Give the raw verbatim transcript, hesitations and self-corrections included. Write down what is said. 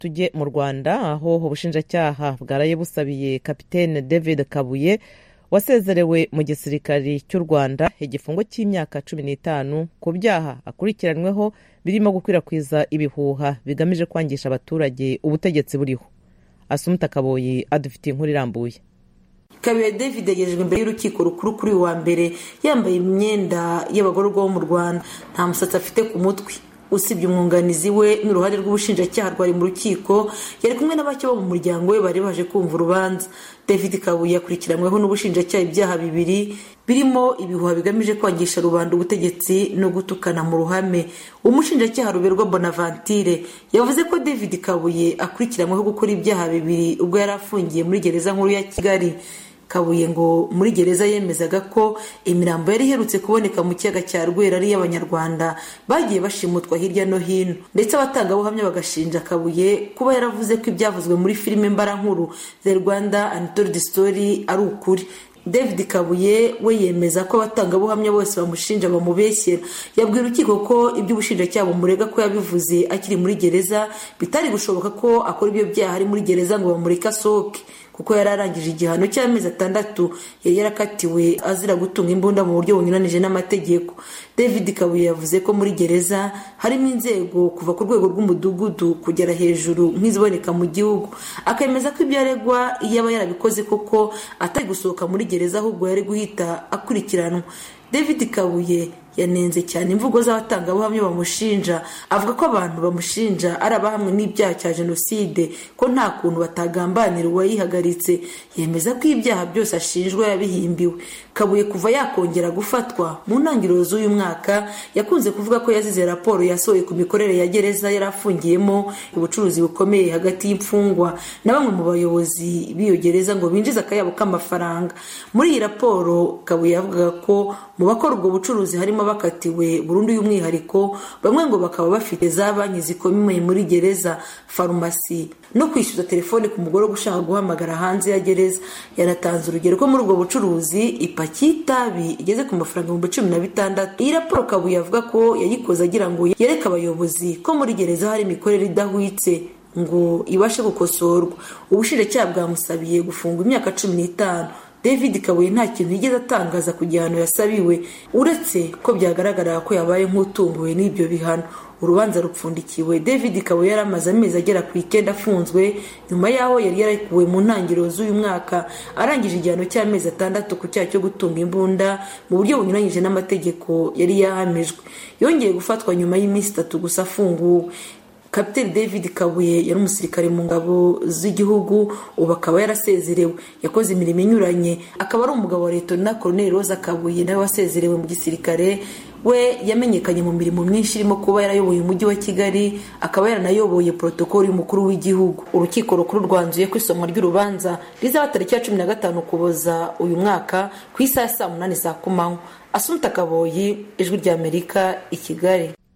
tujye mu Rwanda aho ubushinjacyaha bwaraye busabiye Kapitene David Kabuye wasezerewe mu gisirikari cy'u Rwanda igifungo cy'imyaka cumi n'itanu ku byaha akurikiranweho birimo gukwirakwiza ibihuha bigamije kwangisha abaturage ubutegetsi buriho. Asumta Kaboyi adufitiye inkuru irambuye. Kabuye David yagejejwe imbere y'urukiko rukuru kuri wa mbere yambaye imyenda y'abagororwa bo mu Rwanda, nta musatsi afite ku mutwe. Usibye umwunganizi we n'uruhare rw'ubushinjacyaha rwari mu rukiko, yari kumwe n'abake bo mu muryango we bari baje kumva urubanza. David Kabuye yakurikiranweho n'ubushinjacyaha ibyaha bibiri birimo ibihuha bigamije kwangisha rubanda ubutegetsi no gutukana mu ruhame. Umushinjacyaha Ruberwa Bonaventure yavuze ko David Kabuye akurikiranweho gukora ibyaha bibiri ubwo yari afungiye muri gereza nkuru ya Kigali. Kabuye ngo muri gereza yemezaga ko imirambo yari iherutse kuboneka mu kiyaga cya Rwera ari y'Abanyarwanda bagiye bashimutwa hirya no hino, ndetse abatangabuhamya bagashinja Kabuye kuba yaravuze ko ibyavuzwe muri filime mbarankuru The Rwanda Untold Story ari ukuri. David Kabuye we yemeza ko abatangabuhamya bose bamushinja bamubeshyera. Yabwira urukiko ko ibyo ubushinjacyaha bumurega ko yabivuze akiri muri gereza bitari gushoboka ko akora ibyo byaha ari muri gereza ngo bamureke asohoke, kuko yari arangije igihano cy'amezi atandatu yari yarakatiwe azira gutunga imbunda mu buryo bunyuranije n'amategeko. David Kabuye yavuze ko muri gereza harimo inzego kuva ku rwego rw'umudugudu kugera hejuru nk'iziboneka mu gihugu. Akemeza ko ibyo aregwa iyo aba yarabikoze koko atari gusohoka muri gereza ahubwo yari guhita akurikiranwa. David Kabuye yanenze cyane imvugo z'abatangabuhamya bamushinja, avuga ko abantu bamushinja ari abahamwe n'ibyaha cya jenoside, ko nta kuntu batagambanira uwayihagaritse. Yemeza ko ibyaha byose ashinjwa yabihimbiwe. Kabuye kuva yakongera gufatwa mu ntangiriro z'uyu mwaka yakunze kuvuga ko yazize raporo yasohoye ku mikorere ya gereza yari afungiyemo ubucuruzi bukomeye hagati y'imfungwa na bamwe mu bayobozi b'iyo gereza ngo binjize akayabo k'amafaranga. Muri iyi raporo Kabuye yavugaga ko mu bakora ubwo bucuruzi harimo bakatiwe burundu y'umwihariko, bamwe ngo bakaba bafite za banki zikomeye muri gereza, farumasi no kwishyuza telefone ku mugore gushaka guhamagara hanze ya gereza. Yaratanze urugero ko muri ubwo bucuruzi ipaki y'itabi igeze ku mafaranga ibihumbi cumi na bitandatu. Iyi raporo Kabuye avuga ko yayikoze agira ngo yereke abayobozi ko muri gereza hari imikorere idahwitse ngo ibashe gukosorwa. Ubushinjacyaha bwamusabiye gufungwa imyaka cumi n'itanu. David Kabuye nta kintu yigeze atangaza ku gihano yasabiwe, uretse ko byagaragara ko yabaye nk'utunguwe n'ibyo bihano. Urubanza rupfundikiwe. David Kabuye yari amaze amezi agera ku icyenda afunzwe nyuma yaho yari yarekuwe mu ntangiriro z'uyu mwaka arangije igihano cy'amezi atandatu ku cyaha cyo gutunga imbunda mu buryo bunyuranyije n'amategeko yari yahamijwe. Yongeye gufatwa nyuma y'iminsi itatu gusa afunguwe. Kapiteni David Kabuye yari umusirikare mu ngabo z'igihugu, ubu akaba yarasezerewe. Yakoze imirimo inyuranye, akaba ari umugabo wa Leta Colonel Rosa Kabuye nawe wasezerewe mu gisirikare. We yamenyekanye mu mirimo myinshi irimo kuba yarayoboye umujyi wa Kigali, akaba yaranayoboye protokoli y'umukuru w'igihugu. Urukiko rukuru rwanzuye ko isomwa ry'urubanza rizaba tariki ya cumi na gatanu Ukuboza uyu mwaka ku isaha saa munani za kumanywa. Asumta Kaboyi, Ijwi ry'Amerika, i Kigali.